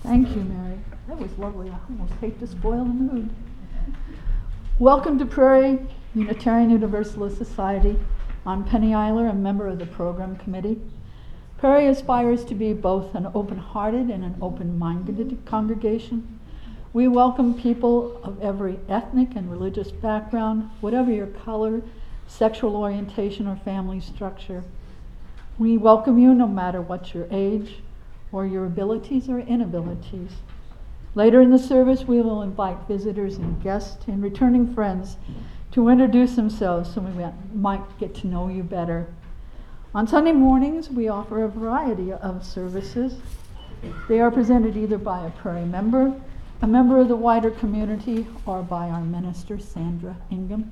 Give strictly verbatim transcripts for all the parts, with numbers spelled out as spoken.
Thank you, Mary. That was lovely. I almost hate to spoil the mood. Welcome to Prairie Unitarian Universalist Society. I'm Penny Eiler, a member of the program committee. Prairie aspires to be both an open-hearted and an open-minded congregation. We welcome people of every ethnic and religious background, whatever your color, sexual orientation, or family structure. We welcome you no matter what your age or your abilities or inabilities. Later in the service, we will invite visitors and guests and returning friends to introduce themselves so we might get to know you better. On Sunday mornings, we offer a variety of services. They are presented either by a Prairie member, a member of the wider community, or by our minister, Sandra Ingham.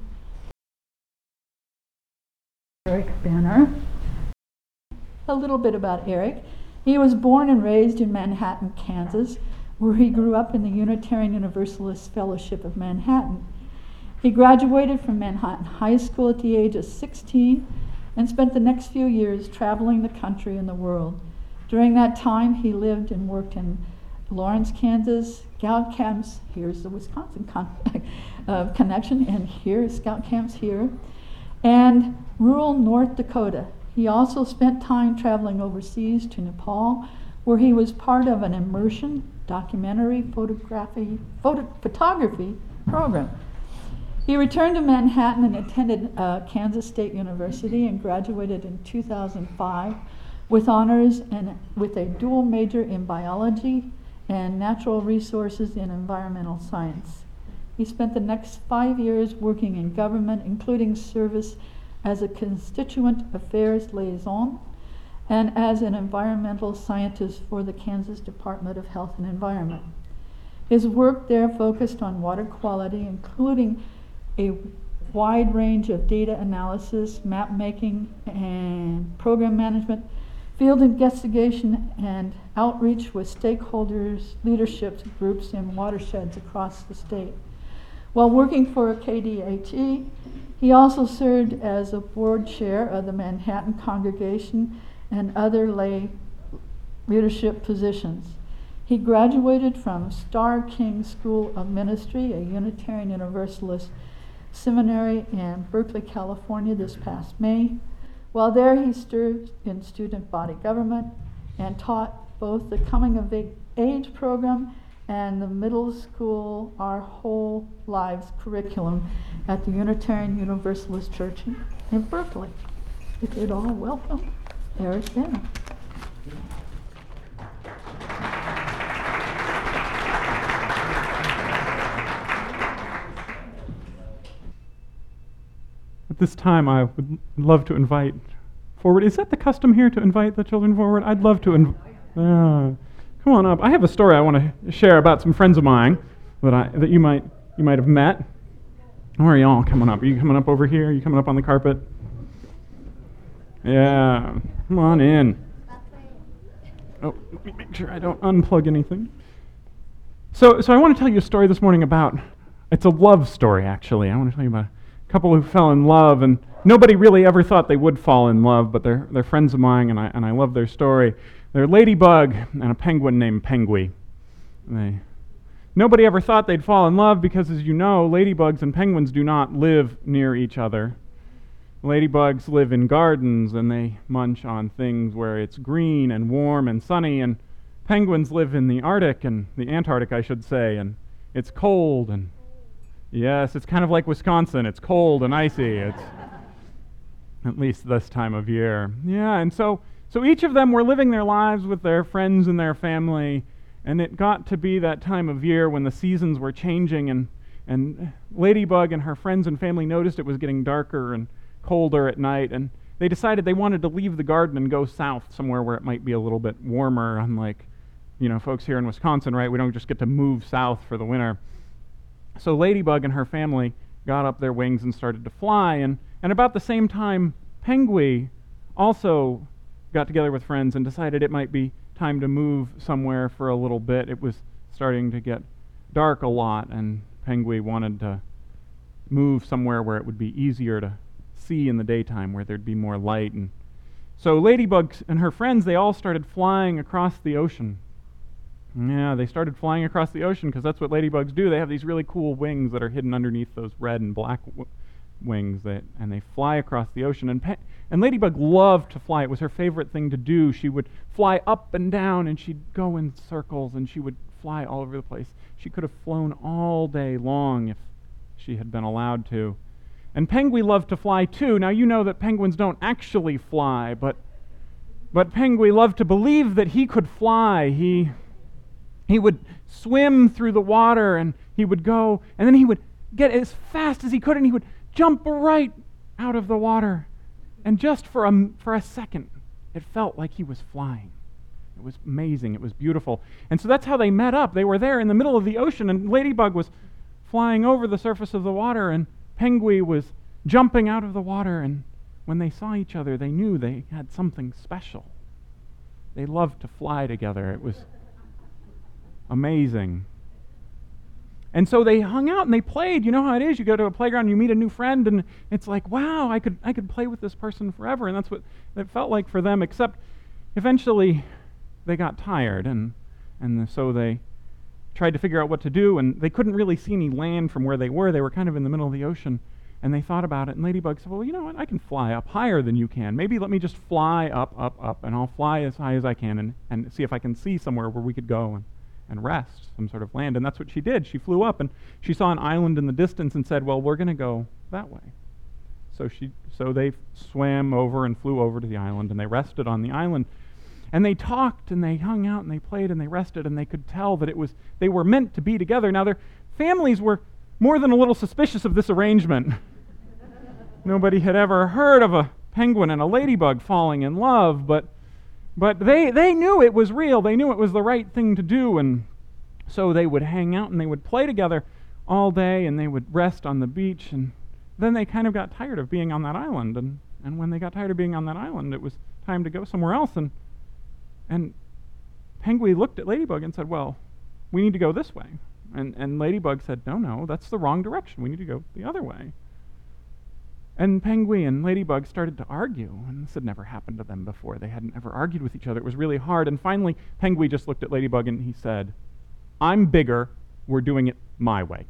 Eric Banner. A little bit about Eric. He was born and raised in Manhattan, Kansas, where he grew up in the Unitarian Universalist Fellowship of Manhattan. He graduated from Manhattan High School at the age of sixteen and spent the next few years traveling the country and the world. During that time, he lived and worked in Lawrence, Kansas, scout camps. Here's the Wisconsin con- uh, connection, and here, scout camps here, and rural North Dakota. He also spent time traveling overseas to Nepal, where he was part of an immersion documentary photography, photo, photography program. He returned to Manhattan and attended uh, Kansas State University and graduated in two thousand five with honors and with a dual major in biology and natural resources in environmental science. He spent the next five years working in government, including service as a constituent affairs liaison and as an environmental scientist for the Kansas Department of Health and Environment. His work there focused on water quality, including a wide range of data analysis, map making, and program management, field investigation, and outreach with stakeholders, leadership groups, and watersheds across the state. While working for K D H E, he also served as a board chair of the Manhattan Congregation and other lay leadership positions. He graduated from Starr King School of Ministry, a Unitarian Universalist seminary in Berkeley, California this past May. While there, he served in student body government and taught both the Coming of Age program and the middle school Our Whole Lives curriculum at the Unitarian Universalist Church in, in Berkeley. If you'd all welcome Eric Banner. At this time, I would love to invite forward. Is that the custom here to invite the children forward? I'd love to invite. Uh, Come on up. I have a story I want to share about some friends of mine that I that you might you might have met. Where are y'all coming up? Are you coming up over here? Are you coming up on the carpet? Yeah. Come on in. Oh, let me make sure I don't unplug anything. So so I want to tell you a story this morning about, it's a love story actually. I want to tell you about a couple who fell in love, and nobody really ever thought they would fall in love, but they're they're friends of mine, and I and I love their story. They're Ladybug and a penguin named Pengui. They, nobody ever thought they'd fall in love because, as you know, ladybugs and penguins do not live near each other. Ladybugs live in gardens and they munch on things where it's green and warm and sunny, and penguins live in the Arctic, and the Antarctic, I should say, and it's cold, and yes, it's kind of like Wisconsin. It's cold and icy. It's at least this time of year. Yeah, and so So each of them were living their lives with their friends and their family, and it got to be that time of year when the seasons were changing, and, and Ladybug and her friends and family noticed it was getting darker and colder at night, and they decided they wanted to leave the garden and go south somewhere where it might be a little bit warmer, unlike, you know, folks here in Wisconsin, right? We don't just get to move south for the winter. So Ladybug and her family got up their wings and started to fly, and, and about the same time, Pengui also got together with friends and decided it might be time to move somewhere for a little bit. It was starting to get dark a lot, and Pengui wanted to move somewhere where it would be easier to see in the daytime, where there'd be more light. And so Ladybug and her friends, they all started flying across the ocean. Yeah, they started flying across the ocean because that's what ladybugs do. They have these really cool wings that are hidden underneath those red and black w- wings, that, and they fly across the ocean. And, pe- and Ladybug loved to fly. It was her favorite thing to do. She would fly up and down, and she'd go in circles, and she would fly all over the place. She could have flown all day long if she had been allowed to. And Penguin loved to fly too. Now you know that penguins don't actually fly, but but Penguin loved to believe that he could fly. He he would swim through the water, and he would go, and then he would get as fast as he could, and he would jump right out of the water. And just for a for a second, it felt like he was flying. It was amazing. It was beautiful. And so that's how they met up. They were there in the middle of the ocean, and Ladybug was flying over the surface of the water, and Penguin was jumping out of the water. And when they saw each other, they knew they had something special. They loved to fly together. It was amazing. And so they hung out and they played. You know how it is. You go to a playground, you meet a new friend, and it's like, wow, I could I could play with this person forever. And that's what it felt like for them, except eventually they got tired, and and so they tried to figure out what to do, and they couldn't really see any land from where they were. They were kind of in the middle of the ocean, and they thought about it, and Ladybug said, well, you know what, I can fly up higher than you can. Maybe let me just fly up, up, up, and I'll fly as high as I can and, and see if I can see somewhere where we could go and, and rest, some sort of land. And that's what she did. She flew up, and she saw an island in the distance and said, well, we're going to go that way. So she, so they swam over and flew over to the island, and they rested on the island. And they talked, and they hung out, and they played, and they rested, and they could tell that it was they were meant to be together. Now, their families were more than a little suspicious of this arrangement. Nobody had ever heard of a penguin and a ladybug falling in love, but but they, they knew it was real. They knew it was the right thing to do, and so they would hang out, and they would play together all day, and they would rest on the beach, and then they kind of got tired of being on that island, and, and when they got tired of being on that island, it was time to go somewhere else, and And Penguin looked at Ladybug and said, well, we need to go this way. And and Ladybug said, no, no, that's the wrong direction. We need to go the other way. And Penguin and Ladybug started to argue, and this had never happened to them before. They hadn't ever argued with each other. It was really hard. And finally, Penguin just looked at Ladybug and he said, I'm bigger. We're doing it my way.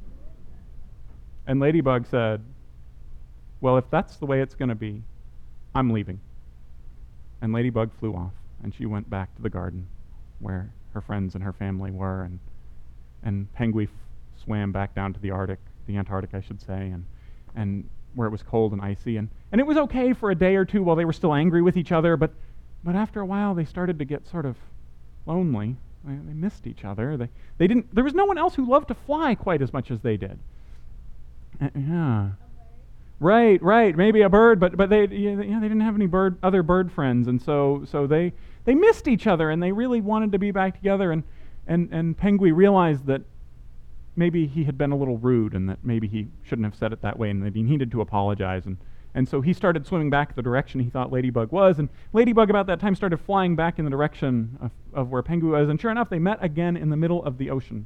And Ladybug said, well, if that's the way it's going to be, I'm leaving. And Ladybug flew off. And she went back to the garden where her friends and her family were, and and Penguin f- swam back down to the Arctic, the Antarctic, I should say, and and where it was cold and icy, and, and it was okay for a day or two while they were still angry with each other, but but after a while they started to get sort of lonely. They, they missed each other. They they didn't. There was no one else who loved to fly quite as much as they did. Uh, yeah. Right, right. Maybe a bird, but but they yeah, they didn't have any bird other bird friends, and so so they they missed each other, and they really wanted to be back together. And and and Penguin realized that maybe he had been a little rude, and that maybe he shouldn't have said it that way, and that he needed to apologize. And and so he started swimming back the direction he thought Ladybug was, and Ladybug about that time started flying back in the direction of, of where Penguin was. And sure enough, they met again in the middle of the ocean.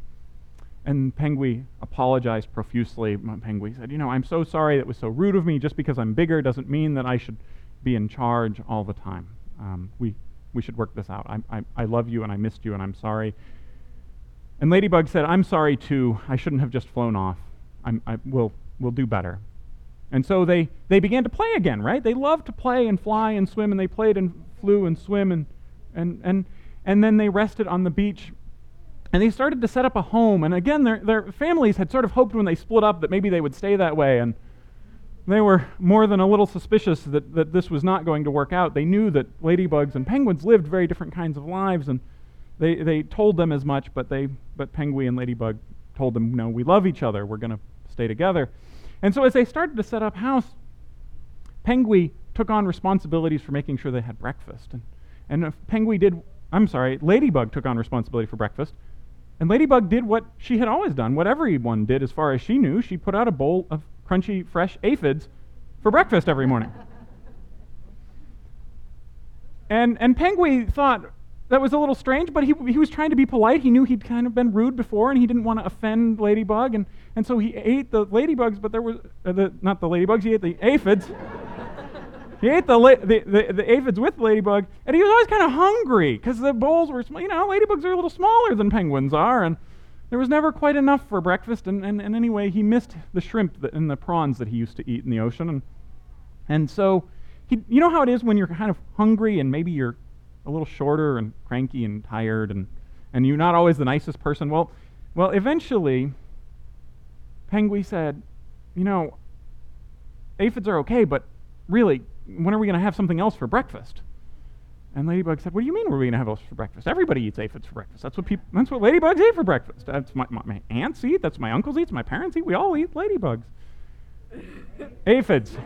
And Penguin apologized profusely. Penguin said, you know, I'm so sorry that was so rude of me. Just because I'm bigger doesn't mean that I should be in charge all the time. Um, we we should work this out. I, I I love you, and I missed you, and I'm sorry. And Ladybug said, I'm sorry too. I shouldn't have just flown off. I'm, I will we'll do better. And so they, they began to play again, right? They loved to play and fly and swim, and they played and flew and swim, and and and, and then they rested on the beach. And they started to set up a home. And again, their their families had sort of hoped when they split up that maybe they would stay that way. And they were more than a little suspicious that, that this was not going to work out. They knew that ladybugs and penguins lived very different kinds of lives, and they they told them as much, but they but Penguin and Ladybug told them, no, we love each other. We're going to stay together. And so as they started to set up house, Penguin took on responsibilities for making sure they had breakfast. And, and if Penguin did, I'm sorry, Ladybug took on responsibility for breakfast. And Ladybug did what she had always done, what everyone did as far as she knew. She put out a bowl of crunchy, fresh aphids for breakfast every morning. and and Penguin thought that was a little strange, but he he was trying to be polite. He knew he'd kind of been rude before, and he didn't want to offend Ladybug, and, and so he ate the ladybugs, but there was, uh, the not the ladybugs, he ate the aphids. he ate the, la- the, the the aphids with the ladybug, and he was always kind of hungry because the bowls were small. You know, ladybugs are a little smaller than penguins are, and there was never quite enough for breakfast. And, and, and anyway, he missed the shrimp that, and the prawns that he used to eat in the ocean, and and so he, you know how it is when you're kind of hungry and maybe you're a little shorter and cranky and tired, and and you're not always the nicest person. Well, well, eventually, Penguin said, you know, aphids are okay, but really, when are we going to have something else for breakfast? And Ladybug said, what do you mean we're going to have else for breakfast? Everybody eats aphids for breakfast. That's what people. That's what ladybugs eat for breakfast. That's my, my, my aunts eat. That's my uncles eat. My parents eat. We all eat ladybugs. Aphids.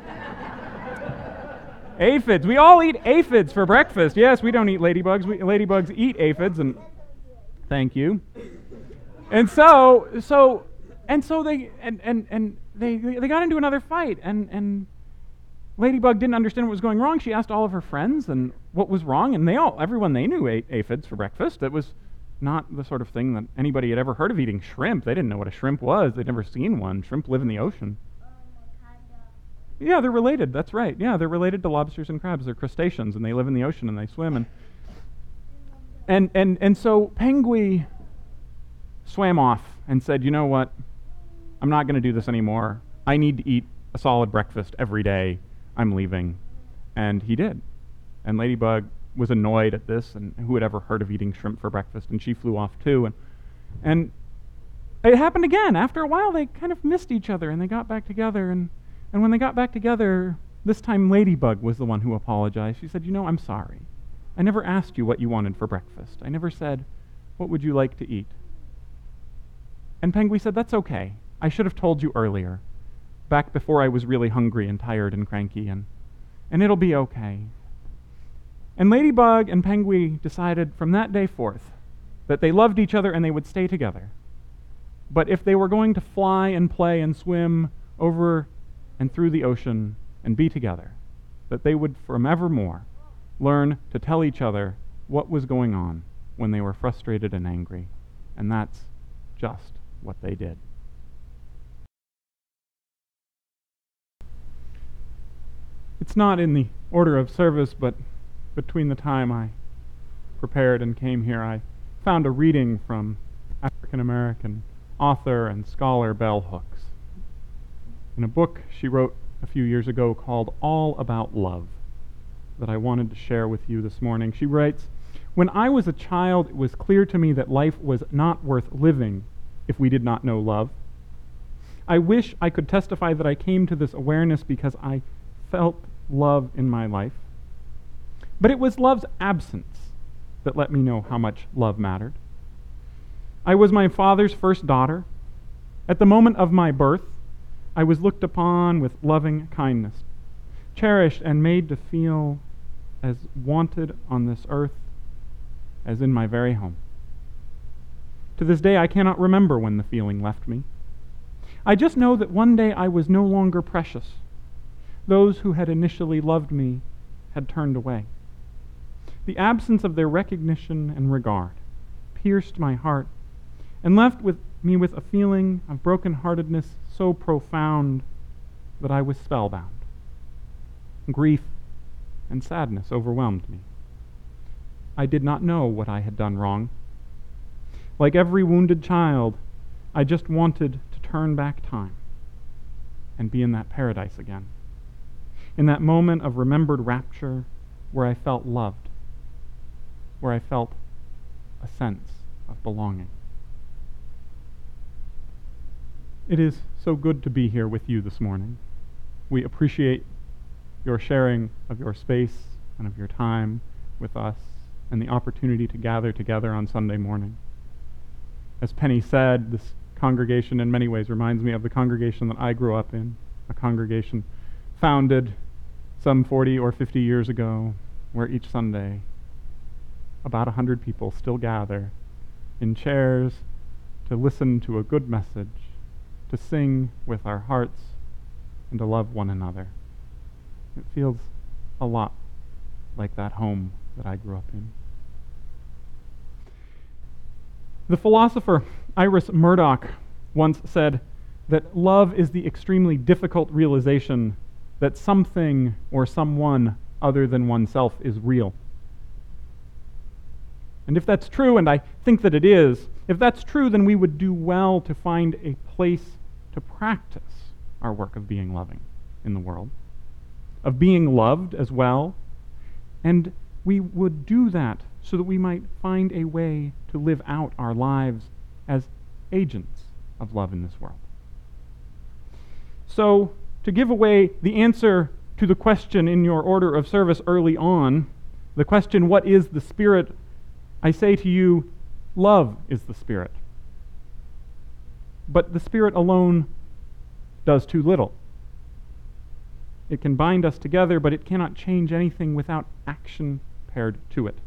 Aphids. We all eat aphids for breakfast. Yes, we don't eat ladybugs. We, ladybugs eat aphids, and thank you. And so, so, and so they, and and and they they got into another fight, and and. Ladybug didn't understand what was going wrong. She asked all of her friends and what was wrong, and they all, everyone they knew ate aphids for breakfast. It was not the sort of thing that anybody had ever heard of eating shrimp. They didn't know what a shrimp was. They'd never seen one. Shrimp live in the ocean. Yeah, they're related. That's right. Yeah, they're related to lobsters and crabs. They're crustaceans, and they live in the ocean, and they swim. And and and, and so Penguin swam off and said, you know what? I'm not going to do this anymore. I need to eat a solid breakfast every day. I'm leaving. And he did. And Ladybug was annoyed at this, and who had ever heard of eating shrimp for breakfast, and she flew off too. And and it happened again. After a while, they kind of missed each other, and they got back together. And, and when they got back together, this time Ladybug was the one who apologized. She said, you know, I'm sorry. I never asked you what you wanted for breakfast. I never said, what would you like to eat? And Penguin said, that's okay. I should have told you earlier, back before I was really hungry and tired and cranky, and and it'll be okay. And Ladybug and Penguin decided from that day forth that they loved each other and they would stay together. But if they were going to fly and play and swim over and through the ocean and be together, that they would forevermore learn to tell each other what was going on when they were frustrated and angry. And that's just what they did. It's not in the order of service, but between the time I prepared and came here, I found a reading from African-American author and scholar Bell Hooks in a book she wrote a few years ago called All About Love that I wanted to share with you this morning. She writes, when I was a child, it was clear to me that life was not worth living if we did not know love. I wish I could testify that I came to this awareness because I felt love in my life. But it was love's absence that let me know how much love mattered. I was my father's first daughter. At the moment of my birth, I was looked upon with loving kindness, cherished and made to feel as wanted on this earth as in my very home. To this day, I cannot remember when the feeling left me. I just know that one day I was no longer precious. Those who had initially loved me had turned away. The absence of their recognition and regard pierced my heart and left with me with a feeling of brokenheartedness so profound that I was spellbound. Grief and sadness overwhelmed me. I did not know what I had done wrong. Like every wounded child, I just wanted to turn back time and be in that paradise again. In that moment of remembered rapture where I felt loved, where I felt a sense of belonging. It is so good to be here with you this morning. We appreciate your sharing of your space and of your time with us and the opportunity to gather together on Sunday morning. As Penny said, this congregation in many ways reminds me of the congregation that I grew up in, a congregation founded some forty or fifty years ago, where each Sunday about a hundred people still gather in chairs to listen to a good message, to sing with our hearts, and to love one another. It feels a lot like that home that I grew up in. The philosopher Iris Murdoch once said that love is the extremely difficult realization that something or someone other than oneself is real. And if that's true, and I think that it is, if that's true, then we would do well to find a place to practice our work of being loving in the world, of being loved as well, and we would do that so that we might find a way to live out our lives as agents of love in this world. So, to give away the answer to the question in your order of service early on, the question, what is the Spirit? I say to you, love is the Spirit. But the Spirit alone does too little. It can bind us together, but it cannot change anything without action paired to it.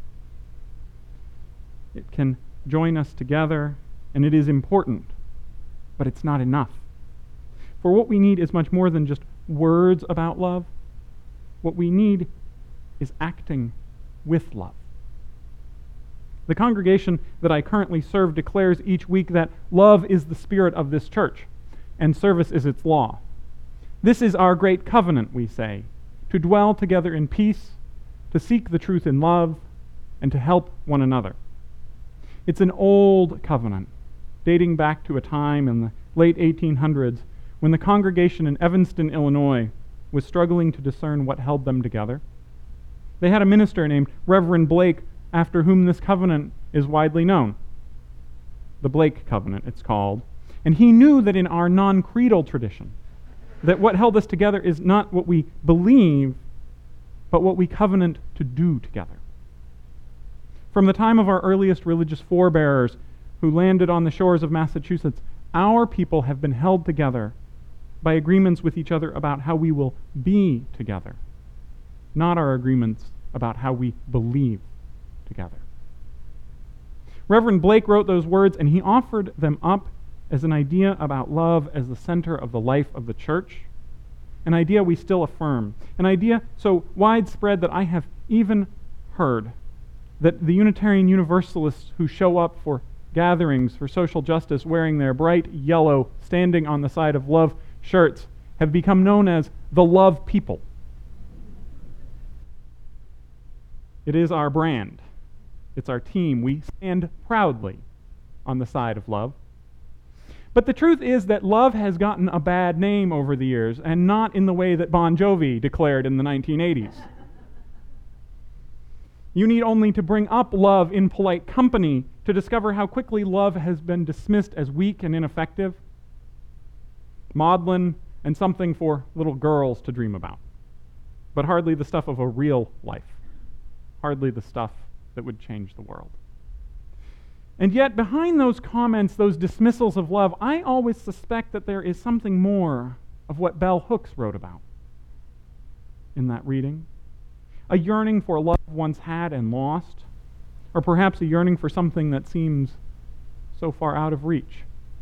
It can join us together, and it is important, but it's not enough. For what we need is much more than just words about love. What we need is acting with love. The congregation that I currently serve declares each week that love is the spirit of this church, and service is its law. This is our great covenant, we say, to dwell together in peace, to seek the truth in love, and to help one another. It's an old covenant, dating back to a time in the late eighteen hundreds when the congregation in Evanston, Illinois, was struggling to discern what held them together. They had a minister named Reverend Blake, after whom this covenant is widely known. The Blake Covenant, it's called. And he knew that in our non-creedal tradition, that what held us together is not what we believe, but what we covenant to do together. From the time of our earliest religious forebearers who landed on the shores of Massachusetts, our people have been held together by agreements with each other about how we will be together, not our agreements about how we believe together. Reverend Blake wrote those words, and he offered them up as an idea about love as the center of the life of the church, an idea we still affirm, an idea so widespread that I have even heard that the Unitarian Universalists who show up for gatherings for social justice wearing their bright yellow standing on the side of love shirts have become known as the love people. It is our brand. It's our team. We stand proudly on the side of love. But the truth is that love has gotten a bad name over the years, and not in the way that Bon Jovi declared in the nineteen eighties. You need only to bring up love in polite company to discover how quickly love has been dismissed as weak and ineffective, maudlin, and something for little girls to dream about, but hardly the stuff of a real life, hardly the stuff that would change the world. And yet, behind those comments, those dismissals of love, I always suspect that there is something more of what Bell Hooks wrote about in that reading. A yearning for love once had and lost, or perhaps a yearning for something that seems so far out of reach.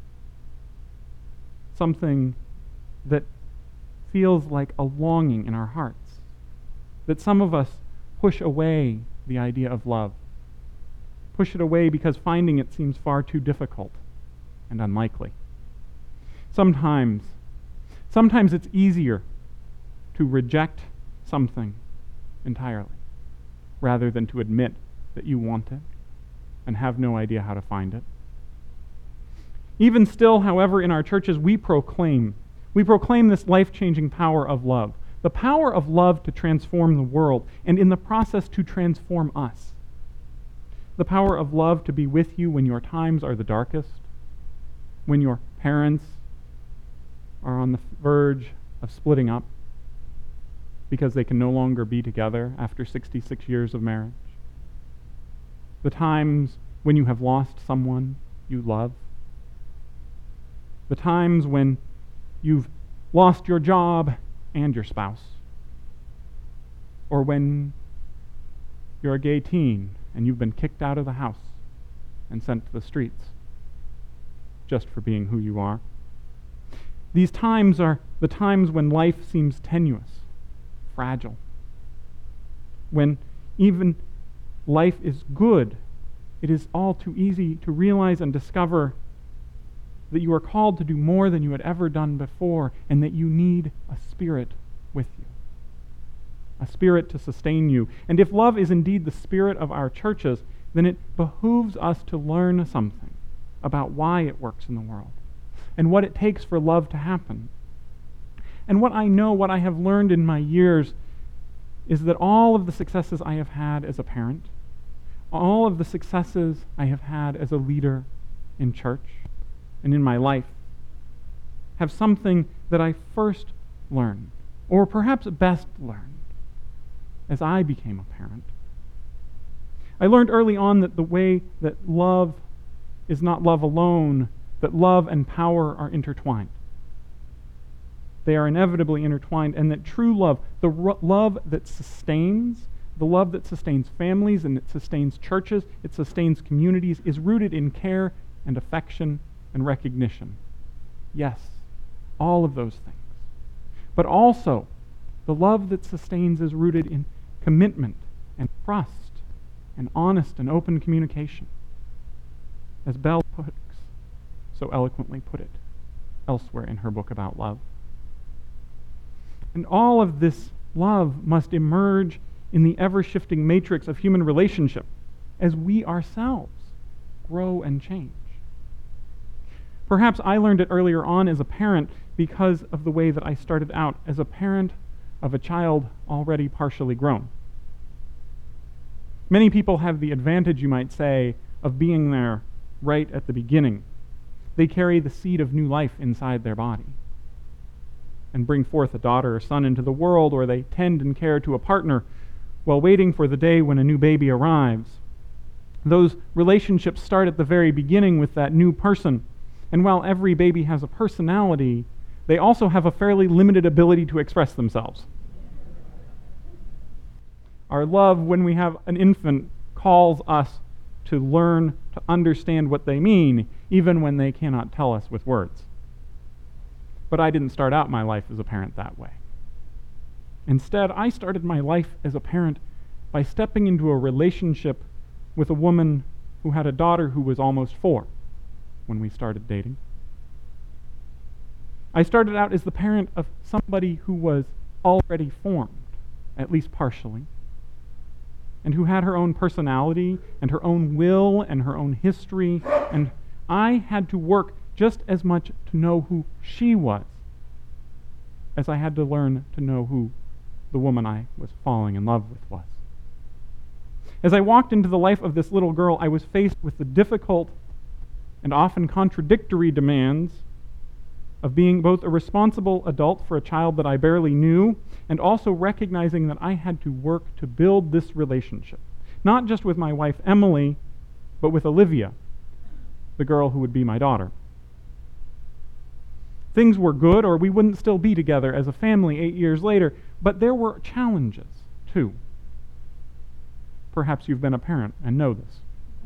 Something that feels like a longing in our hearts, that some of us push away the idea of love. Push it away because finding it seems far too difficult and unlikely. Sometimes, sometimes it's easier to reject something entirely rather than to admit that you want it and have no idea how to find it. Even still, however, in our churches, we proclaim, we proclaim this life-changing power of love, the power of love to transform the world, and in the process to transform us. The power of love to be with you when your times are the darkest, when your parents are on the verge of splitting up because they can no longer be together after sixty-six years of marriage. The times when you have lost someone you love. The times when you've lost your job and your spouse. Or when you're a gay teen and you've been kicked out of the house and sent to the streets just for being who you are. These times are the times when life seems tenuous, fragile, when even life is good. It is all too easy to realize and discover that you are called to do more than you had ever done before, and that you need a spirit with you, a spirit to sustain you. And if love is indeed the spirit of our churches, then it behooves us to learn something about why it works in the world and what it takes for love to happen. And what I know, what I have learned in my years, is that all of the successes I have had as a parent, all of the successes I have had as a leader in church and in my life, have something that I first learned, or perhaps best learned, as I became a parent. I learned early on that the way that love is not love alone, that love and power are intertwined. They are inevitably intertwined, and that true love, the ro- love that sustains, the love that sustains families and it sustains churches, it sustains communities, is rooted in care and affection and recognition. Yes, all of those things. But also, the love that sustains is rooted in commitment and trust and honest and open communication. As Belle Hooks so eloquently put it elsewhere in her book about love. And all of this love must emerge in the ever-shifting matrix of human relationship as we ourselves grow and change. Perhaps I learned it earlier on as a parent because of the way that I started out as a parent of a child already partially grown. Many people have the advantage, you might say, of being there right at the beginning. They carry the seed of new life inside their body and bring forth a daughter or son into the world, or they tend and care to a partner while waiting for the day when a new baby arrives. Those relationships start at the very beginning with that new person, and while every baby has a personality, they also have a fairly limited ability to express themselves. Our love, when we have an infant, calls us to learn to understand what they mean, even when they cannot tell us with words. But I didn't start out my life as a parent that way. Instead, I started my life as a parent by stepping into a relationship with a woman who had a daughter who was almost four when we started dating. I started out as the parent of somebody who was already formed, at least partially, and who had her own personality and her own will and her own history, and I had to work just as much to know who she was as I had to learn to know who the woman I was falling in love with was. As I walked into the life of this little girl, I was faced with the difficult and often contradictory demands of being both a responsible adult for a child that I barely knew, and also recognizing that I had to work to build this relationship, not just with my wife Emily, but with Olivia, the girl who would be my daughter. Things were good, or we wouldn't still be together as a family eight years later, but there were challenges, too. Perhaps you've been a parent and know this.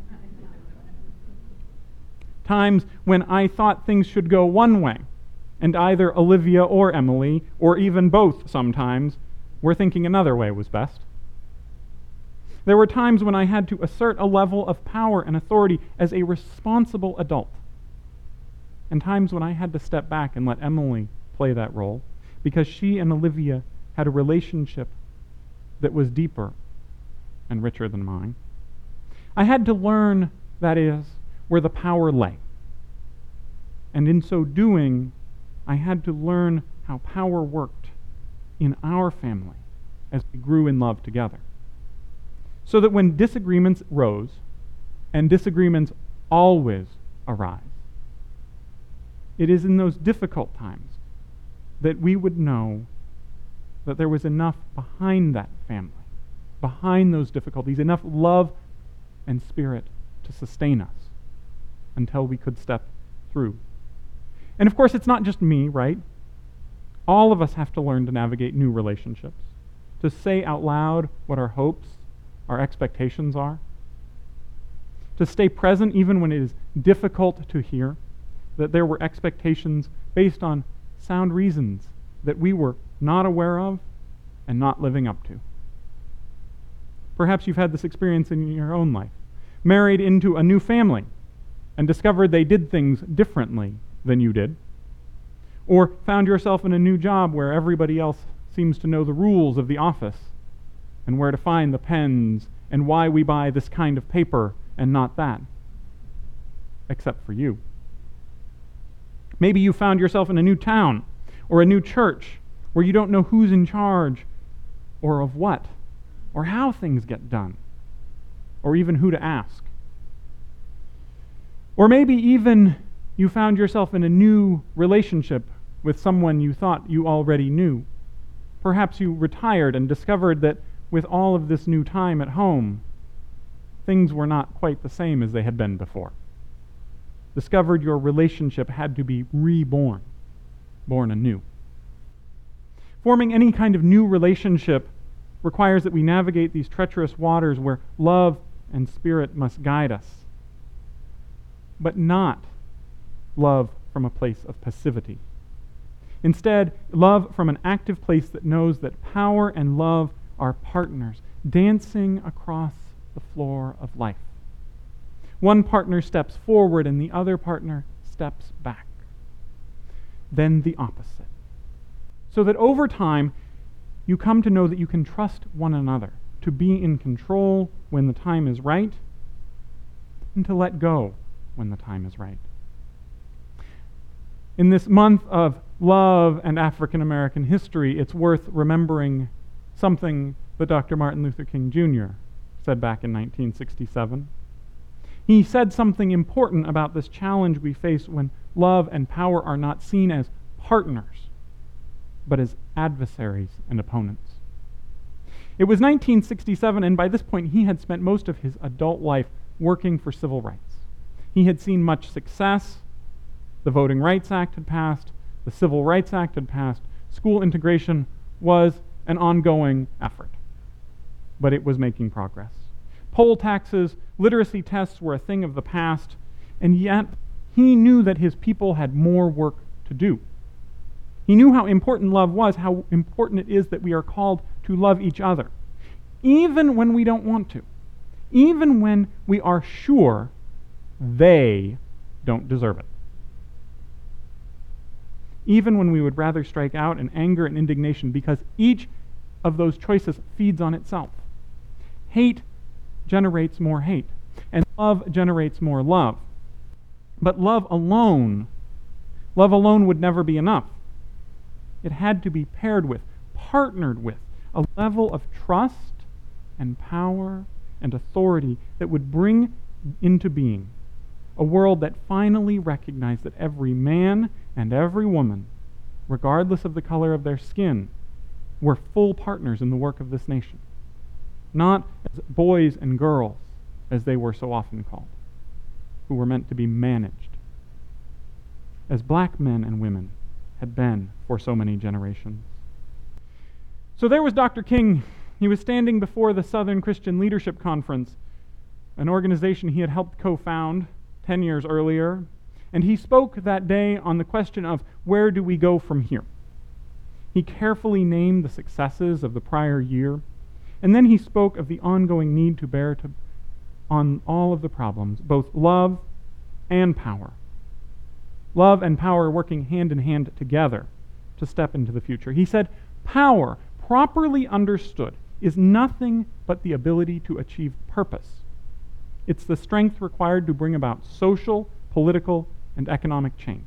Times when I thought things should go one way, and either Olivia or Emily, or even both sometimes, were thinking another way was best. There were times when I had to assert a level of power and authority as a responsible adult, and times when I had to step back and let Emily play that role, because she and Olivia had a relationship that was deeper and richer than mine. I had to learn, that is, where the power lay. And in so doing, I had to learn how power worked in our family as we grew in love together. So that when disagreements rose, and disagreements always arise, it is in those difficult times that we would know that there was enough behind that family, behind those difficulties, enough love and spirit to sustain us until we could step through. And of course, it's not just me, right? All of us have to learn to navigate new relationships, to say out loud what our hopes, our expectations are, to stay present even when it is difficult to hear, that there were expectations based on sound reasons that we were not aware of and not living up to. Perhaps you've had this experience in your own life. Married into a new family and discovered they did things differently than you did. Or found yourself in a new job where everybody else seems to know the rules of the office and where to find the pens and why we buy this kind of paper and not that, except for you. Maybe you found yourself in a new town or a new church where you don't know who's in charge or of what or how things get done or even who to ask. Or maybe even you found yourself in a new relationship with someone you thought you already knew. Perhaps you retired and discovered that with all of this new time at home, things were not quite the same as they had been before. Discovered your relationship had to be reborn, born anew. Forming any kind of new relationship requires that we navigate these treacherous waters where love and spirit must guide us, but not love from a place of passivity. Instead, love from an active place that knows that power and love are partners, dancing across the floor of life. One partner steps forward and the other partner steps back. Then the opposite. So that over time, you come to know that you can trust one another, to be in control when the time is right, and to let go when the time is right. In this month of love and African American history, it's worth remembering something that Doctor Martin Luther King Junior said back in nineteen sixty-seven. He said something important about this challenge we face when love and power are not seen as partners, but as adversaries and opponents. It was nineteen sixty-seven, and by this point he had spent most of his adult life working for civil rights. He had seen much success. The Voting Rights Act had passed. The Civil Rights Act had passed. School integration was an ongoing effort, but it was making progress. Poll taxes, literacy tests were a thing of the past, and yet he knew that his people had more work to do. He knew how important love was, how important it is that we are called to love each other, even when we don't want to, even when we are sure they don't deserve it. Even when we would rather strike out in anger and indignation because each of those choices feeds on itself. Hate generates more hate, and love generates more love. But love alone, love alone would never be enough. It had to be paired with, partnered with, a level of trust and power and authority that would bring into being a world that finally recognized that every man and every woman, regardless of the color of their skin, were full partners in the work of this nation. Not as boys and girls, as they were so often called, who were meant to be managed, as black men and women had been for so many generations. So there was Doctor King. He was standing before the Southern Christian Leadership Conference, an organization he had helped co-found ten years earlier, and he spoke that day on the question of where do we go from here. He carefully named the successes of the prior year, and then he spoke of the ongoing need to bear to, on all of the problems, both love and power. Love and power working hand in hand together to step into the future. He said, power, properly understood, is nothing but the ability to achieve purpose. It's the strength required to bring about social, political, and economic change.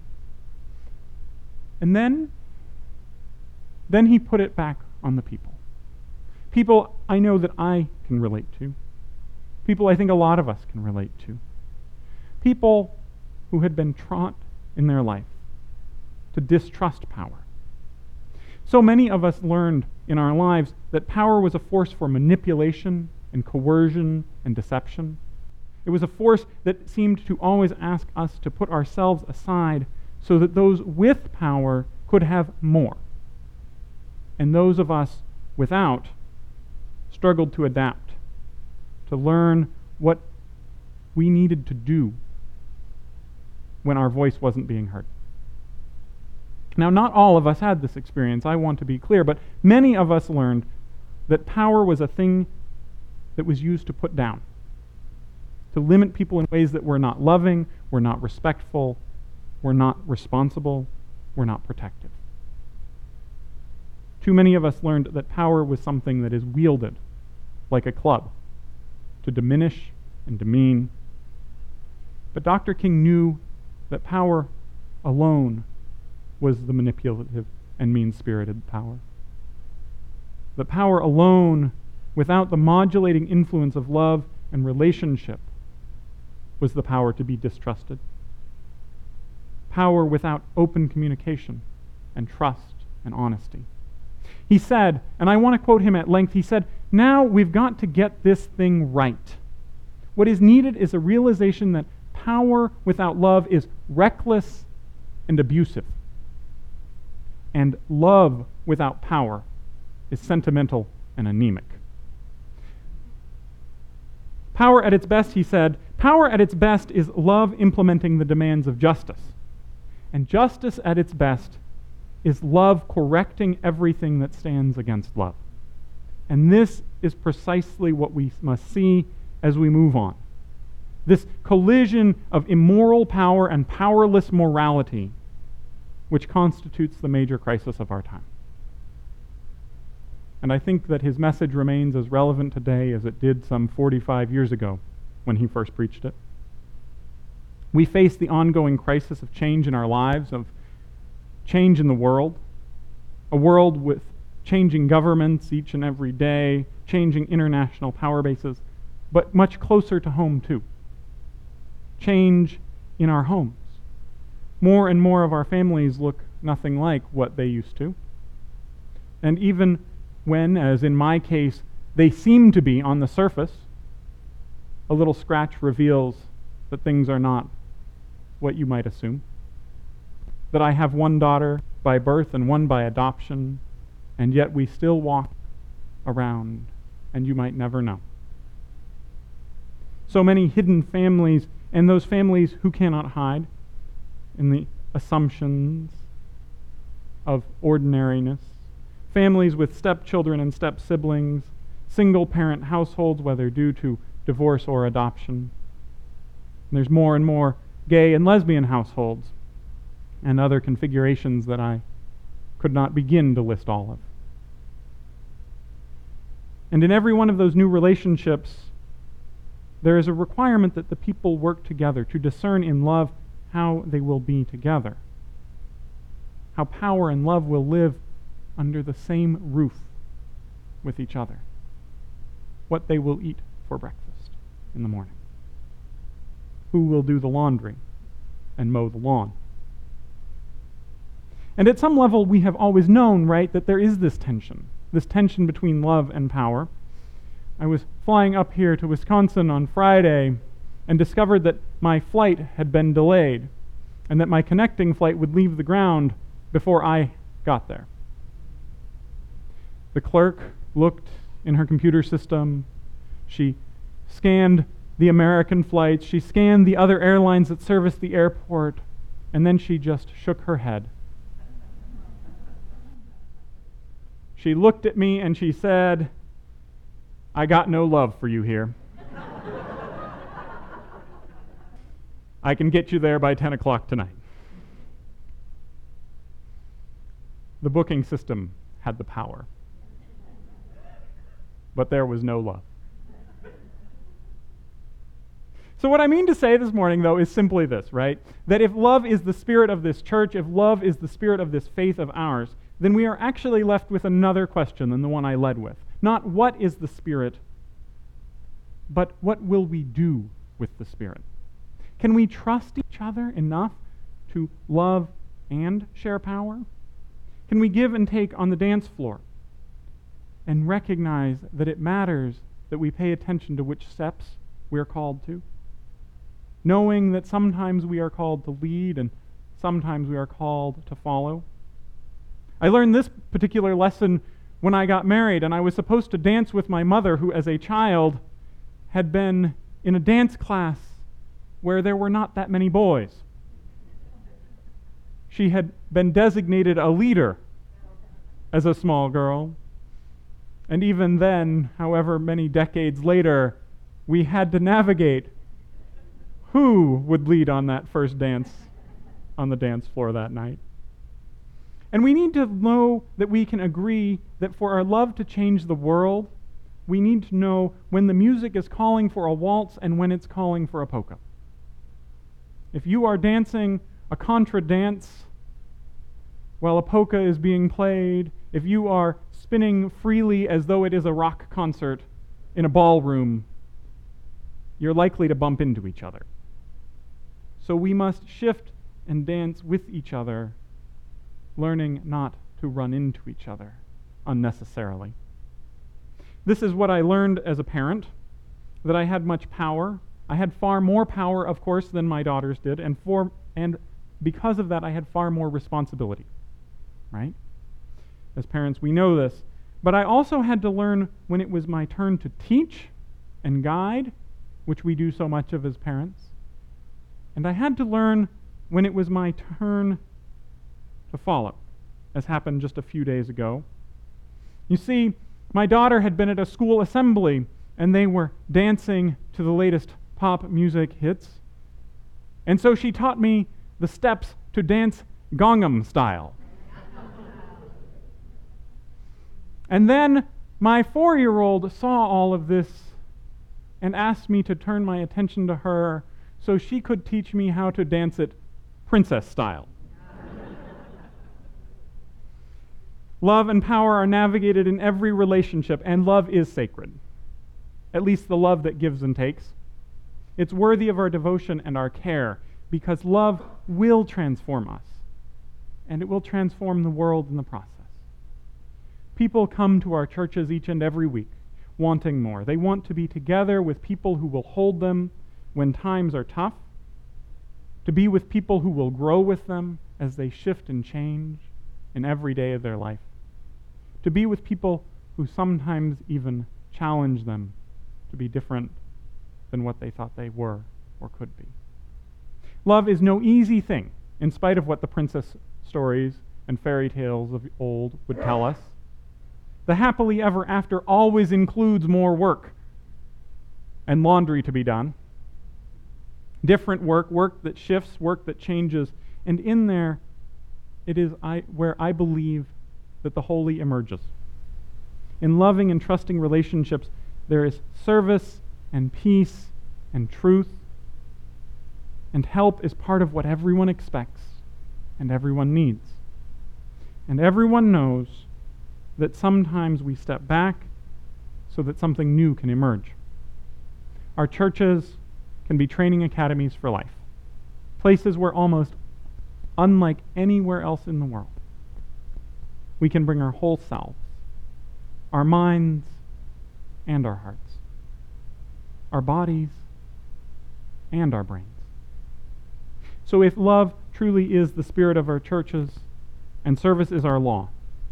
And then, then he put it back on the people. People I know that I can relate to. People I think a lot of us can relate to. People who had been taught in their life to distrust power. So many of us learned in our lives that power was a force for manipulation and coercion and deception. It was a force that seemed to always ask us to put ourselves aside so that those with power could have more. And those of us without struggled to adapt, to learn what we needed to do when our voice wasn't being heard. Now, not all of us had this experience, I want to be clear, but many of us learned that power was a thing that was used to put down, to limit people in ways that were not loving, were not respectful, were not responsible, were not protective. too many of us learned that power was something that is wielded like a club to diminish and demean. But Doctor King knew that power alone was the manipulative and mean-spirited power. That power alone, without the modulating influence of love and relationship, was the power to be distrusted. Power without open communication and trust and honesty. He said, and I want to quote him at length, he said, "Now we've got to get this thing right. What is needed is a realization that power without love is reckless and abusive. And love without power is sentimental and anemic." Power at its best, he said, power at its best is love implementing the demands of justice. And justice at its best is love correcting everything that stands against love. And this is precisely what we must see as we move on. This collision of immoral power and powerless morality, which constitutes the major crisis of our time. And I think that his message remains as relevant today as it did some forty-five years ago when he first preached it. We face the ongoing crisis of change in our lives, of change in the world, a world with changing governments each and every day, changing international power bases, but much closer to home too. Change in our homes. More and more of our families look nothing like what they used to. And even when, as in my case, they seem to be on the surface, a little scratch reveals that things are not what you might assume. That I have one daughter by birth and one by adoption, and yet we still walk around, and you might never know. So many hidden families, and those families who cannot hide in the assumptions of ordinariness. Families with stepchildren and step-siblings, single-parent households, whether due to divorce or adoption. And there's more and more gay and lesbian households, and other configurations that I could not begin to list all of. And in every one of those new relationships, there is a requirement that the people work together to discern in love how they will be together, how power and love will live under the same roof with each other, what they will eat for breakfast in the morning, who will do the laundry and mow the lawn. And at some level, we have always known, right, that there is this tension, this tension between love and power. I was flying up here to Wisconsin on Friday and discovered that my flight had been delayed and that my connecting flight would leave the ground before I got there. The clerk looked in her computer system. She scanned the American flights. She scanned the other airlines that service the airport, and then she just shook her head. She looked at me and she said, "I got no love for you here. I can get you there by ten o'clock tonight." The booking system had the power, but there was no love. So what I mean to say this morning, though, is simply this, right? That if love is the spirit of this church, if love is the spirit of this faith of ours, then we are actually left with another question than the one I led with. Not what is the Spirit, but what will we do with the Spirit? Can we trust each other enough to love and share power? Can we give and take on the dance floor and recognize that it matters that we pay attention to which steps we are called to? Knowing that sometimes we are called to lead and sometimes we are called to follow. I learned this particular lesson when I got married, and I was supposed to dance with my mother, who as a child had been in a dance class where there were not that many boys. She had been designated a leader as a small girl. And even then, however many decades later, we had to navigate who would lead on that first dance on the dance floor that night. And we need to know that we can agree that for our love to change the world, we need to know when the music is calling for a waltz and when it's calling for a polka. If you are dancing a contra dance while a polka is being played, if you are spinning freely as though it is a rock concert in a ballroom, you're likely to bump into each other. So we must shift and dance with each other, learning not to run into each other unnecessarily. This is what I learned as a parent, that I had much power. I had far more power, of course, than my daughters did, and for and because of that, I had far more responsibility, right? As parents, we know this. But I also had to learn when it was my turn to teach and guide, which we do so much of as parents. And I had to learn when it was my turn to follow, as happened just a few days ago. You see, my daughter had been at a school assembly, and they were dancing to the latest pop music hits. And so she taught me the steps to dance Gangnam Style. And then my four-year-old saw all of this and asked me to turn my attention to her so she could teach me how to dance it princess style. Love and power are navigated in every relationship, and love is sacred. At least the love that gives and takes. It's worthy of our devotion and our care, because love will transform us, and it will transform the world in the process. People come to our churches each and every week wanting more. They want to be together with people who will hold them when times are tough, to be with people who will grow with them as they shift and change in every day of their life, to be with people who sometimes even challenge them to be different than what they thought they were or could be. Love is no easy thing, in spite of what the princess stories and fairy tales of old would tell us. The happily ever after always includes more work and laundry to be done. Different work, work that shifts, work that changes, and in there it is I, where I believe that the holy emerges. In loving and trusting relationships, there is service and peace and truth, and help is part of what everyone expects and everyone needs. And everyone knows that sometimes we step back so that something new can emerge. Our churches can be training academies for life, places where almost unlike anywhere else in the world, we can bring our whole selves, our minds and our hearts, our bodies and our brains. So if love truly is the spirit of our churches and service is our law,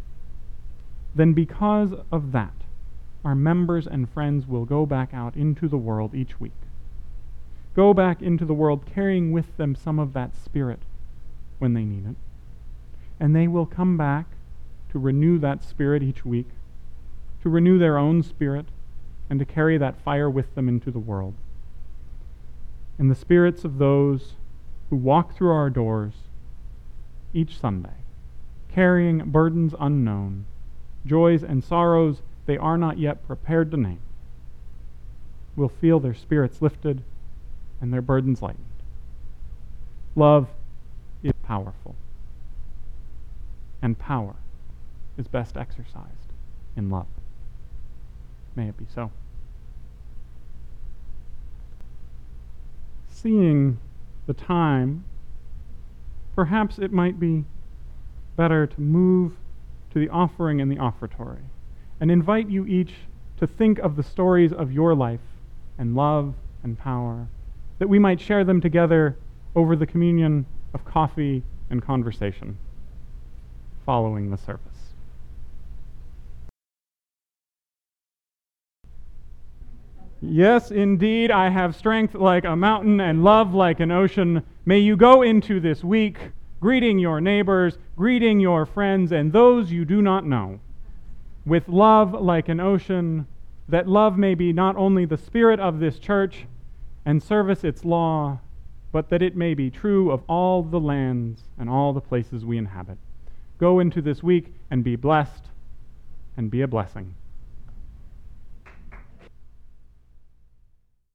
then because of that, our members and friends will go back out into the world each week. Go back into the world carrying with them some of that spirit when they need it. And they will come back to renew that spirit each week, to renew their own spirit, and to carry that fire with them into the world. And the spirits of those who walk through our doors each Sunday, carrying burdens unknown, joys and sorrows they are not yet prepared to name, will feel their spirits lifted and their burdens lightened. Love is powerful, and power is best exercised in love. May it be so. Seeing the time, perhaps it might be better to move to the offering and the offertory, and invite you each to think of the stories of your life and love and power, that we might share them together over the communion of coffee and conversation following the service. Yes, indeed, I have strength like a mountain and love like an ocean. May you go into this week greeting your neighbors, greeting your friends, and those you do not know, with love like an ocean, that love may be not only the spirit of this church and service its law, but that it may be true of all the lands and all the places we inhabit. Go into this week and be blessed and be a blessing.